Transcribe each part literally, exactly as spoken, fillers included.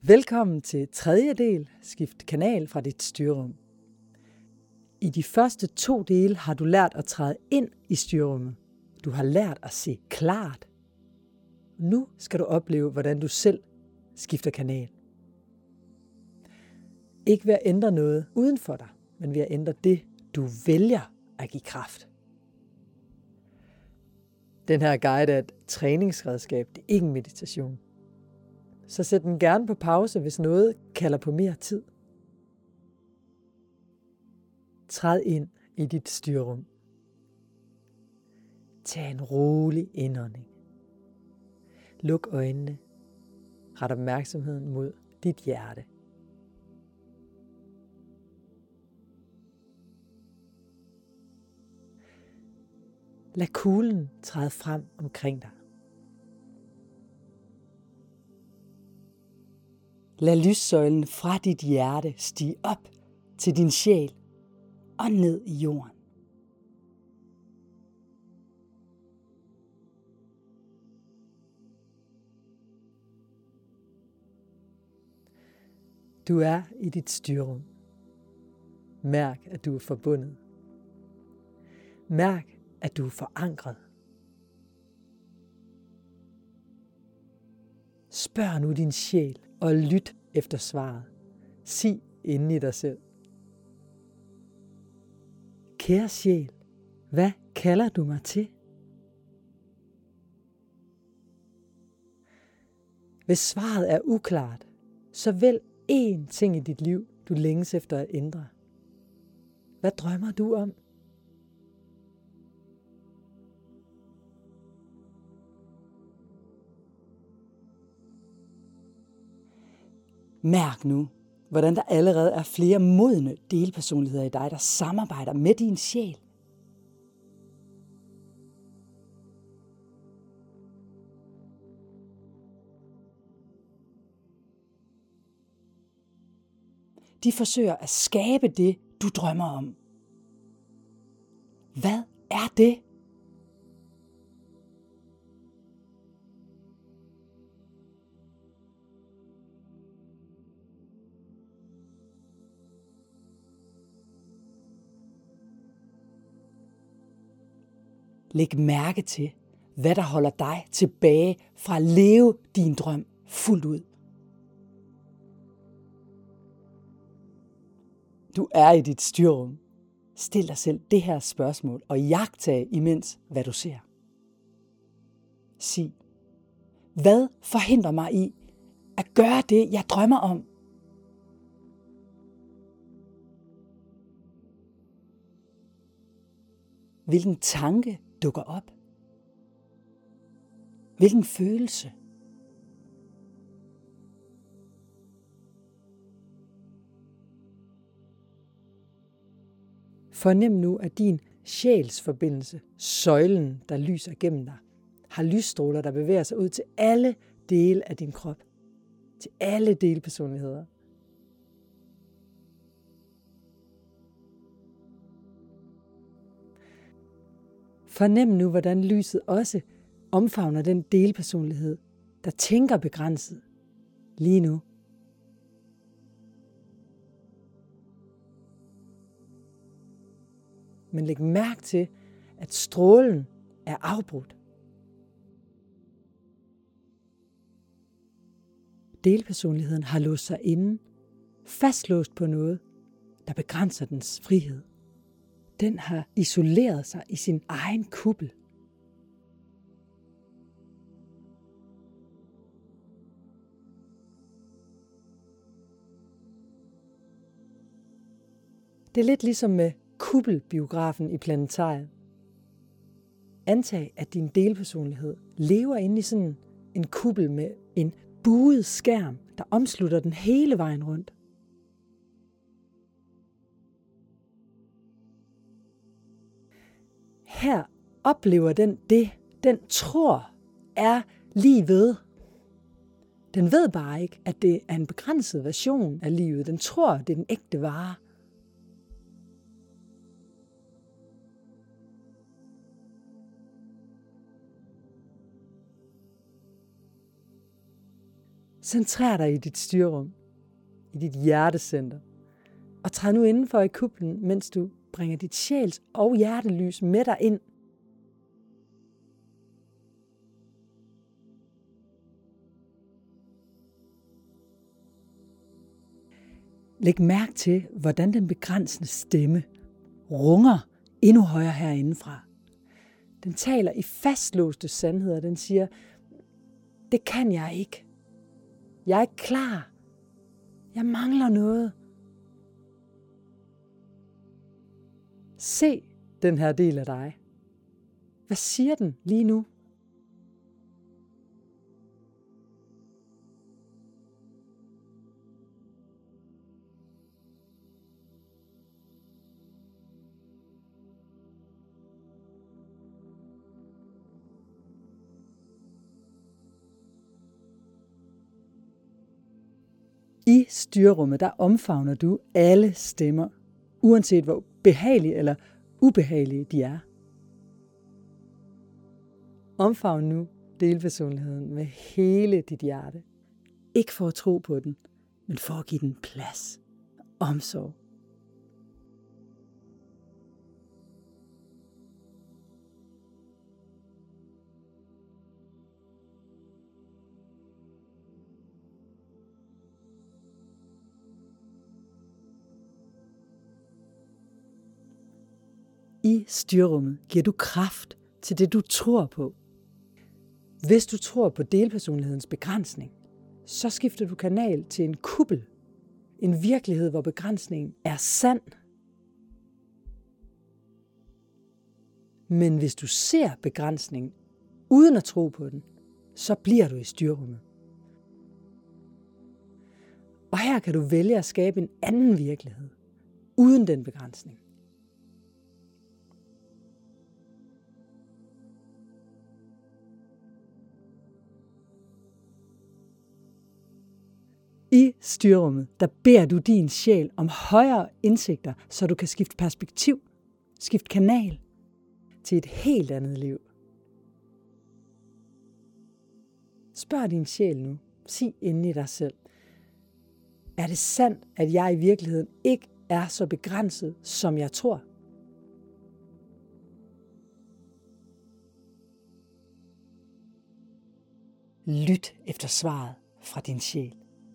Velkommen til tredje del, skift kanal fra dit styrerum. I de første to dele har du lært at træde ind i styrerummet. Du har lært at se klart. Nu skal du opleve, hvordan du selv skifter kanal. Ikke ved at ændre noget uden for dig, men ved at ændre det, du vælger at give kraft. Den her guide er et træningsredskab, det er ikke en meditation. Så sæt den gerne på pause, hvis noget kalder på mere tid. Træd ind i dit styrerum. Tag en rolig indånding. Luk øjnene. Ret opmærksomheden mod dit hjerte. Lad kuglen træde frem omkring dig. Lad lyssøjlen fra dit hjerte stige op til din sjæl og ned i jorden. Du er i dit styrerum. Mærk, at du er forbundet. Mærk, at du er forankret. Spørg nu din sjæl og lyt efter svaret. Sig inde i dig selv. Kære sjæl, hvad kalder du mig til? Hvis svaret er uklart, så vælg én ting i dit liv, du længes efter at ændre. Hvad drømmer du om? Mærk nu, hvordan der allerede er flere modne delpersonligheder i dig, der samarbejder med din sjæl. De forsøger at skabe det, du drømmer om. Hvad er det? Læg mærke til, hvad der holder dig tilbage fra at leve din drøm fuldt ud. Du er i dit styrerum. Stil dig selv det her spørgsmål og iagtag imens, hvad du ser. Sig, hvad forhindrer mig i at gøre det, jeg drømmer om? Hvilken tanke dukker op? Hvilken følelse? Fornem nu, at din sjælsforbindelse, søjlen, der lyser gennem dig, har lysstråler, der bevæger sig ud til alle dele af din krop. Til alle delpersonligheder. Fornem nu, hvordan lyset også omfavner den delpersonlighed, der tænker begrænset lige nu. Men læg mærke til, at strålen er afbrudt. Delpersonligheden har låst sig inde, fastlåst på noget, der begrænser dens frihed. Den har isoleret sig i sin egen kuppel. Det er lidt ligesom med kuppelbiografen i Planetariet. Antag, at din delpersonlighed lever inde i sådan en kuppel med en buet skærm, der omslutter den hele vejen rundt. Her oplever den det, den tror er lige ved. Den ved bare ikke, at det er en begrænset version af livet. Den tror, det er den ægte vare. Centrer dig i dit styrerum, i dit hjertecenter, og træd nu indenfor i kuplen, mens du bringer dit sjæls- og hjertelys med dig ind. Læg mærke til, hvordan den begrænsende stemme runger endnu højere herindefra. Den taler i fastlåste sandheder. Den siger, det kan jeg ikke. Jeg er ikke klar. Jeg mangler noget. Se den her del af dig. Hvad siger den lige nu? I styrerummet, der omfavner du alle stemmer, uanset hvor behagelige eller ubehagelige de er. Omfavn nu delpersonligheden med hele dit hjerte. Ikke for at tro på den, men for at give den plads og omsorg. I styrerummet giver du kraft til det, du tror på. Hvis du tror på delpersonlighedens begrænsning, så skifter du kanal til en kuppel. En virkelighed, hvor begrænsningen er sand. Men hvis du ser begrænsningen uden at tro på den, så bliver du i styrerummet. Og her kan du vælge at skabe en anden virkelighed, uden den begrænsning. I styrerummet, der beder du din sjæl om højere indsigter, så du kan skifte perspektiv, skifte kanal til et helt andet liv. Spørg din sjæl nu, sig inde i dig selv. Er det sandt, at jeg i virkeligheden ikke er så begrænset, som jeg tror? Lyt efter svaret fra din sjæl.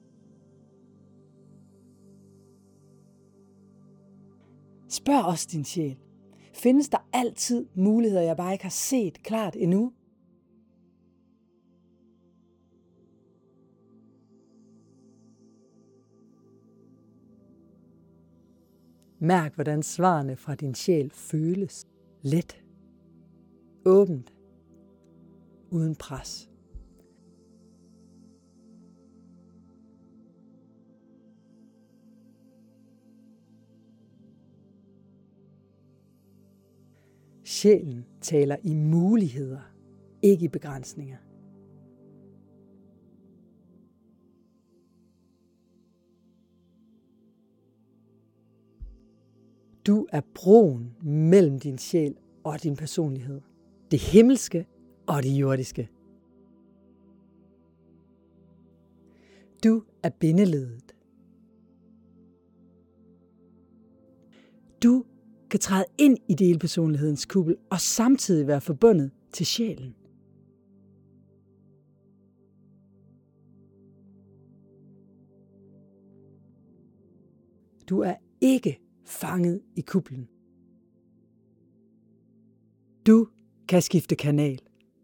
Spørg også din sjæl. Findes der altid muligheder, jeg bare ikke har set klart endnu? Mærk, hvordan svarene fra din sjæl føles. Let. Åbent. Uden pres. Sjælen taler i muligheder, ikke i begrænsninger. Du er broen mellem din sjæl og din personlighed. Det himmelske og det jordiske. Du er bindeledet. Du kan træde ind i delpersonlighedens kuppel og samtidig være forbundet til sjælen. Du er ikke fanget i kuplen. Du kan skifte kanal.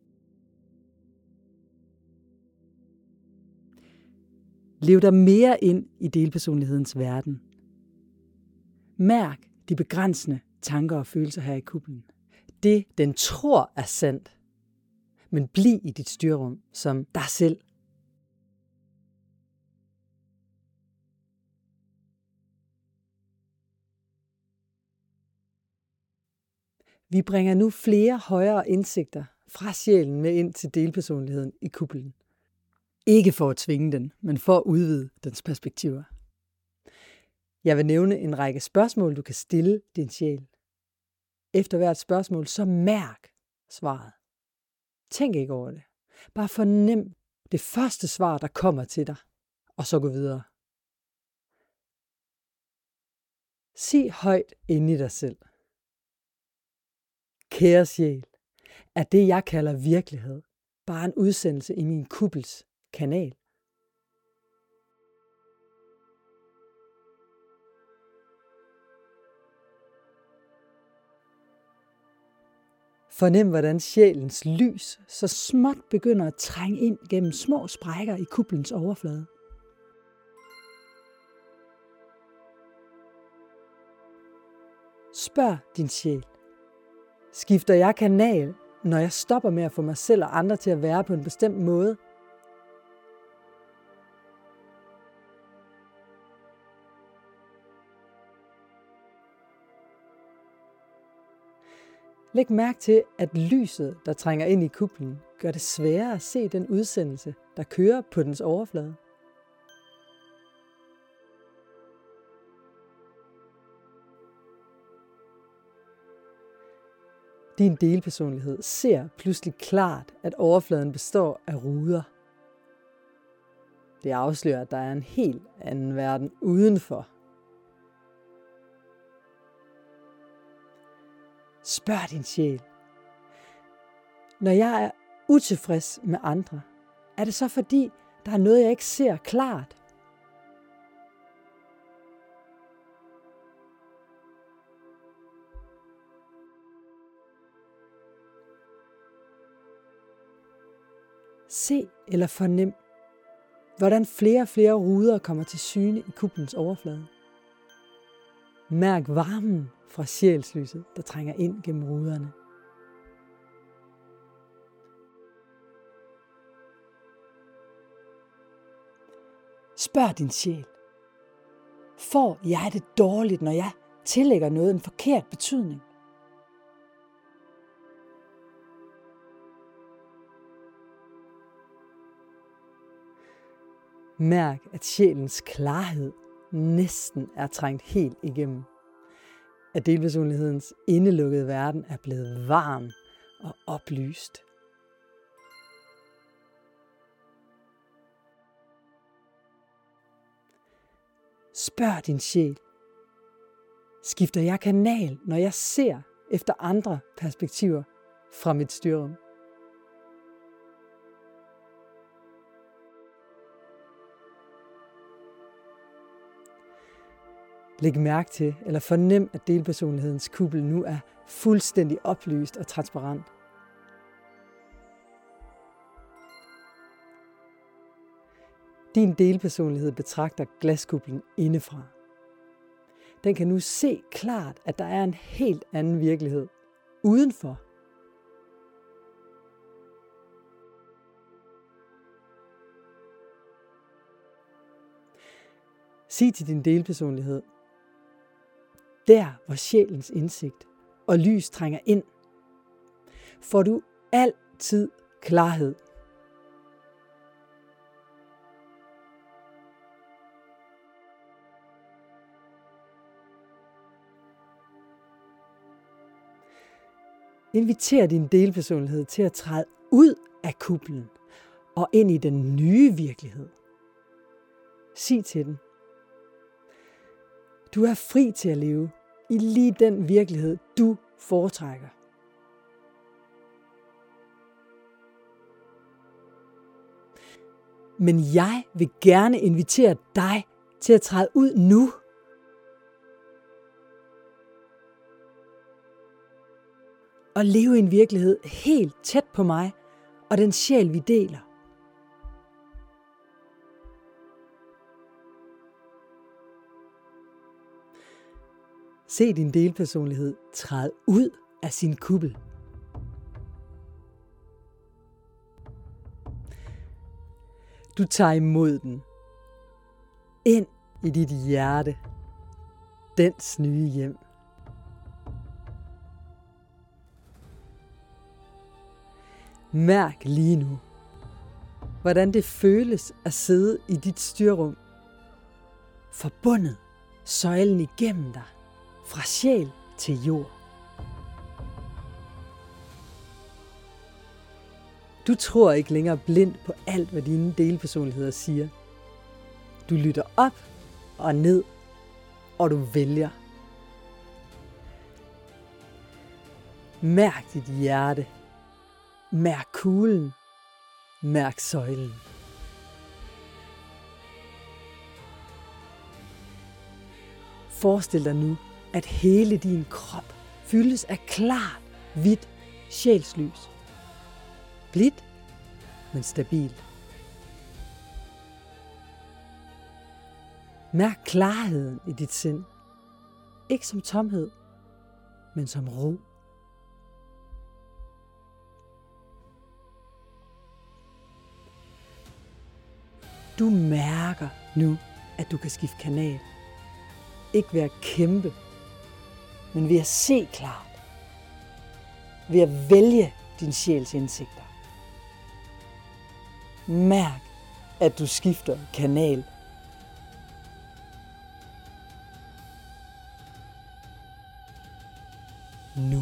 Lev dig mere ind i delpersonlighedens verden. Mærk de begrænsende tanker og følelser her i kuplen. Det, den tror er sandt. Men bliv i dit styrrum som dig selv. Vi bringer nu flere højere indsigter fra sjælen med ind til delpersonligheden i kuplen. Ikke for at tvinge den, men for at udvide dens perspektiver. Jeg vil nævne en række spørgsmål, du kan stille din sjæl. Efter hvert spørgsmål, så mærk svaret. Tænk ikke over det. Bare fornem det første svar, der kommer til dig, og så gå videre. Sig højt inde i dig selv. Kære sjæl, er det, jeg kalder virkelighed, bare en udsendelse i min kuppels kanal? Fornem, hvordan sjælens lys så småt begynder at trænge ind gennem små sprækker i kuplens overflade. Spørg din sjæl. Skifter jeg kanal, når jeg stopper med at få mig selv og andre til at være på en bestemt måde? Læg mærke til, at lyset, der trænger ind i kuplen, gør det sværere at se den udsendelse, der kører på dens overflade. Din delpersonlighed ser pludselig klart, at overfladen består af ruder. Det afslører, at der er en helt anden verden udenfor. Spørg din sjæl. Når jeg er utilfreds med andre, er det så fordi, der er noget, jeg ikke ser klart? Se eller fornem, hvordan flere og flere ruder kommer til syne i kuplens overflade. Mærk varmen fra sjælslyset, der trænger ind gennem ruderne. Spørg din sjæl. Får jeg det dårligt, når jeg tillægger noget en forkert betydning? Mærk, at sjælens klarhed næsten er trængt helt igennem. At delpersonlighedens indelukkede verden er blevet varm og oplyst. Spørg din sjæl. Skifter jeg kanal, når jeg ser efter andre perspektiver fra mit styrerum? Læg mærke til eller fornem, at delpersonlighedens kuppel nu er fuldstændig oplyst og transparent. Din delpersonlighed betragter glaskuplen indefra. Den kan nu se klart, at der er en helt anden virkelighed udenfor. Sig til din delpersonlighed, der hvor sjælens indsigt og lys trænger ind, får du altid klarhed. Inviter din delpersonlighed til at træde ud af kuplen og ind i den nye virkelighed. Sig til den, du er fri til at leve i lige den virkelighed, du foretrækker. Men jeg vil gerne invitere dig til at træde ud nu. Og leve i en virkelighed helt tæt på mig og den sjæl, vi deler. Se din delpersonlighed træde ud af sin kuppel. Du tager imod den. Ind i dit hjerte. Dens nye hjem. Mærk lige nu, hvordan det føles at sidde i dit styrerum. Forbundet søjlen igennem dig. Fra sjæl til jord. Du tror ikke længere blindt på alt, hvad dine delpersonligheder siger. Du lytter op og ned, og du vælger. Mærk dit hjerte. Mærk kuglen. Mærk søjlen. Forestil dig nu, at hele din krop fyldes af klart, hvidt sjælslys. Blidt, men stabilt. Mærk klarheden i dit sind. Ikke som tomhed, men som ro. Du mærker nu, at du kan skifte kanal. Ikke ved at kæmpe, men ved at se klart. Ved at vælge din sjæls indsigter. Mærk, at du skifter kanal. Nu.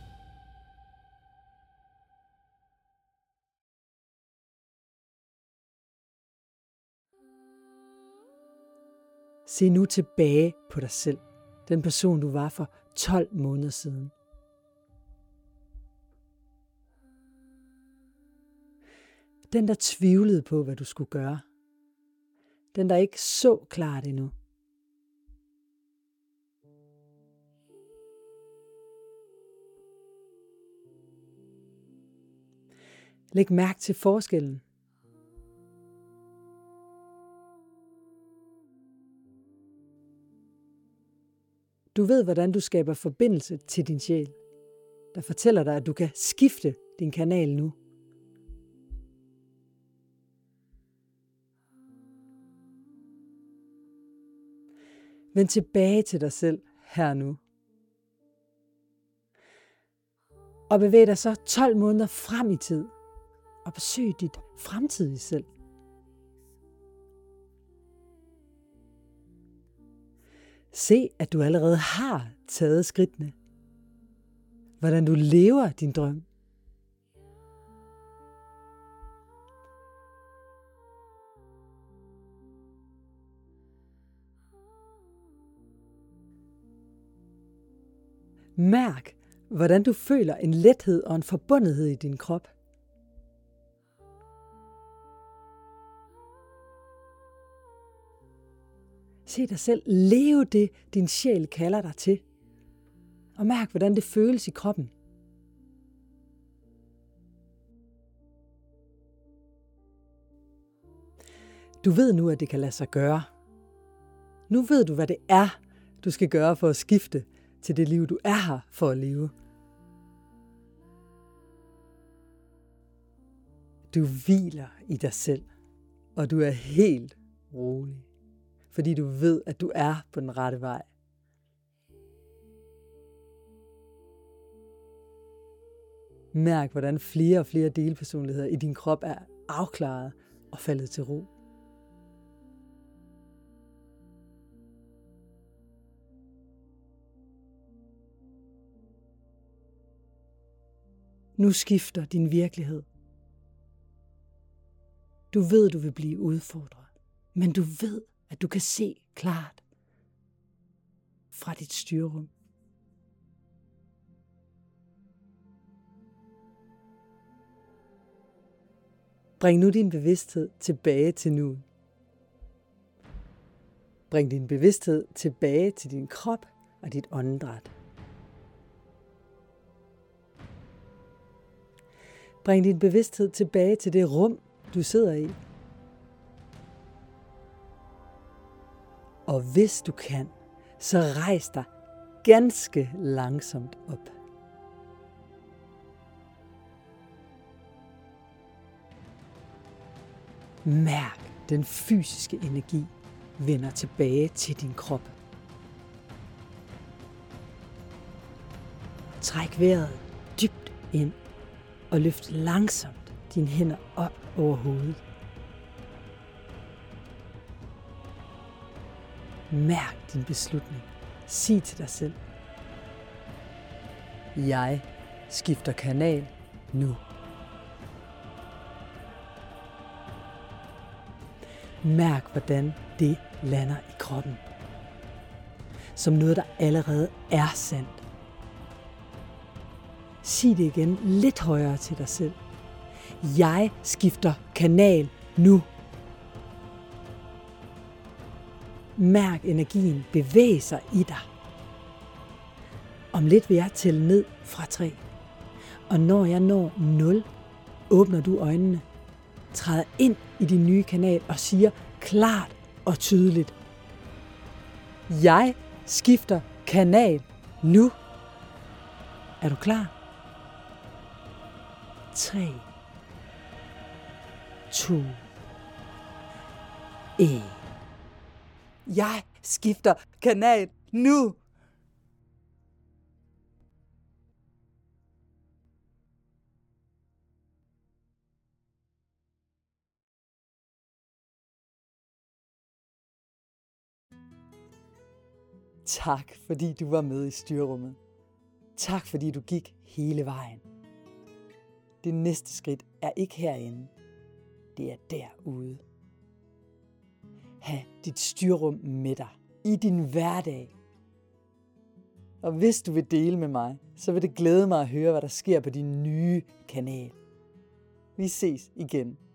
Se nu tilbage på dig selv, den person du var for tolv måneder siden. Den, der tvivlede på, hvad du skulle gøre. Den, der ikke så klart endnu. Læg mærke til forskellen. Du ved, hvordan du skaber forbindelse til din sjæl, der fortæller dig, at du kan skifte din kanal nu. Vend tilbage til dig selv her nu. Og bevæg dig så tolv måneder frem i tid og besøg dit fremtidige selv. Se, at du allerede har taget skridtene. Hvordan du lever din drøm. Mærk, hvordan du føler en lethed og en forbundethed i din krop. Se dig selv leve det, din sjæl kalder dig til. Og mærk, hvordan det føles i kroppen. Du ved nu, at det kan lade sig gøre. Nu ved du, hvad det er, du skal gøre for at skifte til det liv, du er her for at leve. Du hviler i dig selv, og du er helt rolig, fordi du ved, at du er på den rette vej. Mærk, hvordan flere og flere delpersonligheder i din krop er afklaret og faldet til ro. Nu skifter din virkelighed. Du ved, du vil blive udfordret, men du ved, at du kan se klart fra dit styrerum. Bring nu din bevidsthed tilbage til nuet. Bring din bevidsthed tilbage til din krop og dit åndedræt. Bring din bevidsthed tilbage til det rum, du sidder i. Og hvis du kan, så rejs dig ganske langsomt op. Mærk den fysiske energi vender tilbage til din krop. Træk vejret dybt ind og løft langsomt dine hænder op over hovedet. Mærk din beslutning. Sig til dig selv: jeg skifter kanal nu. Mærk, hvordan det lander i kroppen. Som noget, der allerede er sandt. Sig det igen lidt højere til dig selv. Jeg skifter kanal nu. Mærk energien bevæge sig i dig. Om lidt vil jeg tælle ned fra tre. Og når jeg når nul, åbner du øjnene, træder ind i din nye kanal og siger klart og tydeligt: jeg skifter kanal nu. Er du klar? tre, to, et. Jeg skifter kanal nu. Tak, fordi du var med i styrerummet. Tak, fordi du gik hele vejen. Det næste skridt er ikke herinde. Det er derude. Ha' dit styrrum med dig i din hverdag. Og hvis du vil dele med mig, så vil det glæde mig at høre, hvad der sker på din nye kanal. Vi ses igen.